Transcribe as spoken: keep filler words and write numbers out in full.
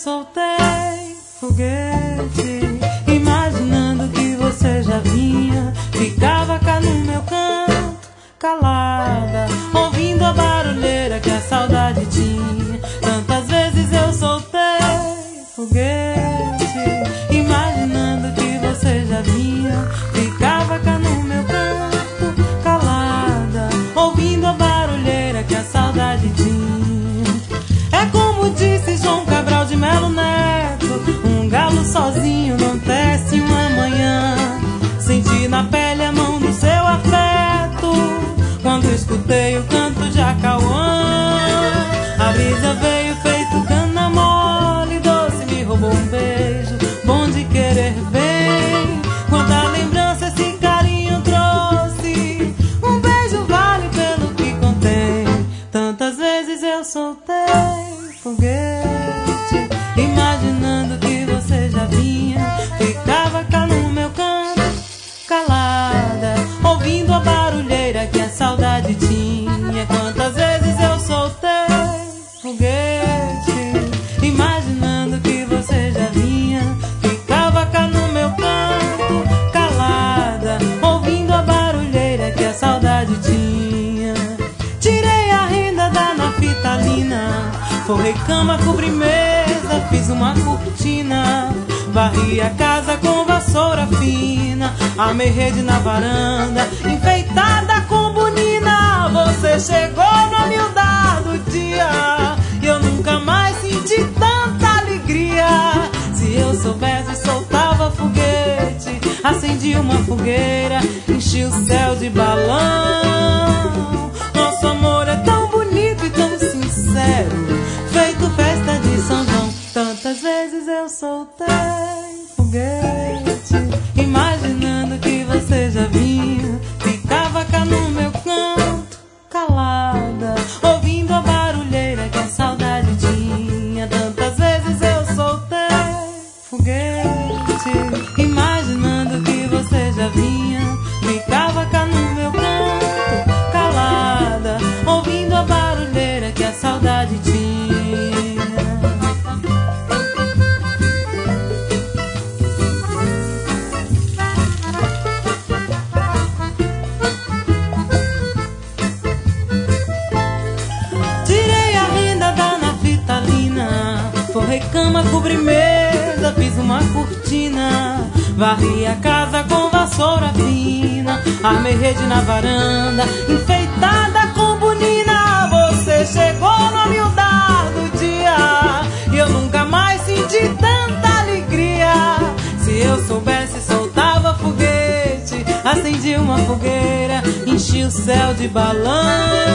soltei foguete, imaginando que você já vinha. Ficava cá no meu canto, calada, ouvindo a barulheira que a saudade tinha. Tantas vezes eu soltei foguete, imaginando que você já vinha. Ficava cá no meu canto, calada, ouvindo a barulheira que a saudade tinha. É como disse João Cabral de Melo Neto: um galo sozinho não tece uma manhã. Senti na pele a mão do seu afeto quando escutei o canto de Acauã. A brisa veio feito cana mole, doce, me roubou um beijo, bom de querer bem. Quanta lembrança esse carinho trouxe, um beijo vale pelo que contém. Tantas vezes eu soltei foguete, imaginando que você já vinha. Ficava cá no meu canto, calada, ouvindo a barulheira que a saudade tinha. Quantas vezes eu soltei foguete, imaginando que você já vinha. Ficava cá no meu canto, calada, ouvindo a barulheira que a saudade tinha. Tirei a renda da naftalina, forrei cama, cobri mesa, fiz uma cortina. Varri a casa com vassoura fina, amei rede na varanda, enfeitada com bonina. Você chegou na humildade do dia, e eu nunca mais senti tanta alegria. Se eu soubesse, soltava foguete, acendi uma fogueira, enchi o céu de balão. Nosso amor é tão bonito e tão sincero, feito festa de São João. Tantas vezes eu soltei foguete, imaginando que você já vinha. Ficava cá no meu canto, calada, ouvindo a barulheira que a saudade tinha. Tantas vezes eu soltei foguete, imaginando que você já vinha. Ficava cá no meu canto, calada, ouvindo a barulheira que a saudade tinha. Forrei cama, cobri mesa, fiz uma cortina. Varri a casa com vassoura fina, armei rede na varanda, enfeitada com bonina. Você chegou na humildade do dia, e eu nunca mais senti tanta alegria. Se eu soubesse, soltava foguete, acendi uma fogueira, enchi o céu de balão.